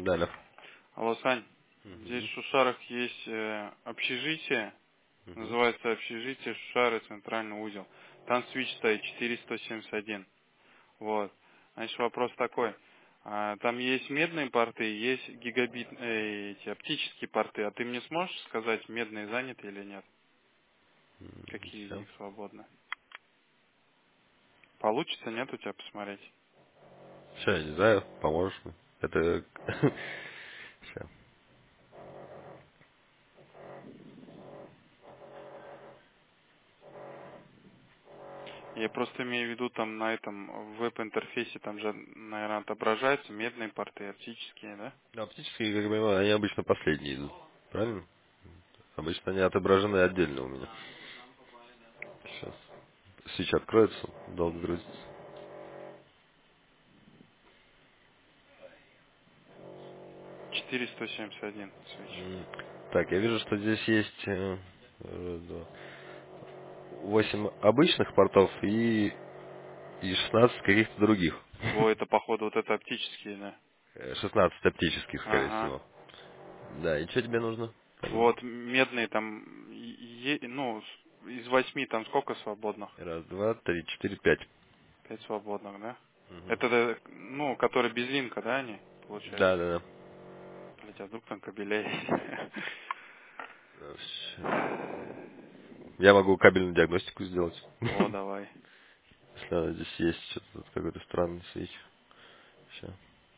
Да, Лев. Алло, Сань, здесь Мгм. в Шушарах есть общежитие, Мгм. называется общежитие Шушары, центральный узел. Там свич стоит 4171. Вот. Значит, вопрос такой. Там есть медные порты, есть гигабит, эти оптические порты. А ты мне сможешь сказать, медные заняты или нет? Какие из Все. них свободны? Получится, нет у тебя посмотреть? Все, я не знаю, поможешь мне. Это... Все. Я просто имею в виду, там на этом веб-интерфейсе, там же, наверное, отображаются медные порты, оптические, да? Оптические, как я понимаю, они обычно последние идут. Правильно? Обычно они отображены отдельно у меня. Сейчас. Свич откроется, долго грузится. 4171 свич. Так, я вижу, что здесь есть 8 обычных портов и 16 каких-то других. Во, это походу вот это оптические, да? 16 оптических, скорее Ага. всего. Да, и что тебе нужно? Вот медные там, ну, из 8 там сколько свободных? Раз, два, три, четыре, пять. 5 свободных, да? Мгм. Это, ну, которые без линка, да, они, получается? Да, да, да. Блять, а вдруг там кабеля есть? Щас. Я могу кабельную диагностику сделать. О, давай. Если она здесь есть, что-то тут какой-то странный свич. Сейчас.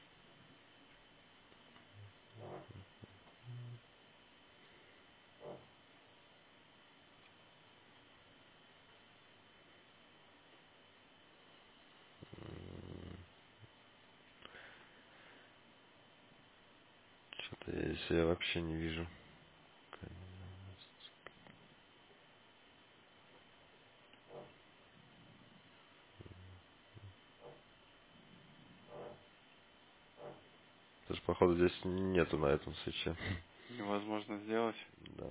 Что-то я здесь я вообще не вижу. Даже, походу, здесь нету на этом свече. Невозможно сделать. Да.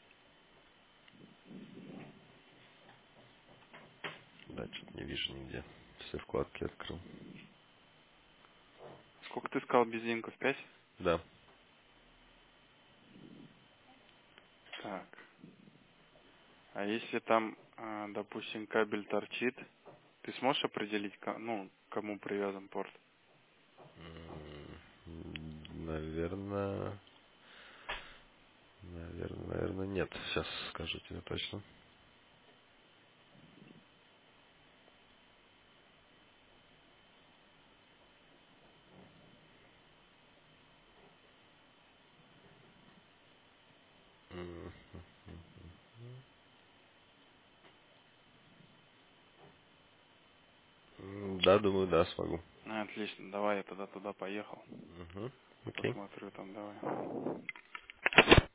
Да, что-то не вижу нигде. Все вкладки открыл. Сколько ты сказал без линков? 5? Да. Так. А если там, допустим, кабель торчит, ты сможешь определить, ну, кому привязан порт? Наверное... Наверное, нет. Сейчас скажу тебе точно. М, Да, думаю, да, смогу. Отлично, давай я тогда туда поехал. Угу. Окей. Посмотрю там, давай.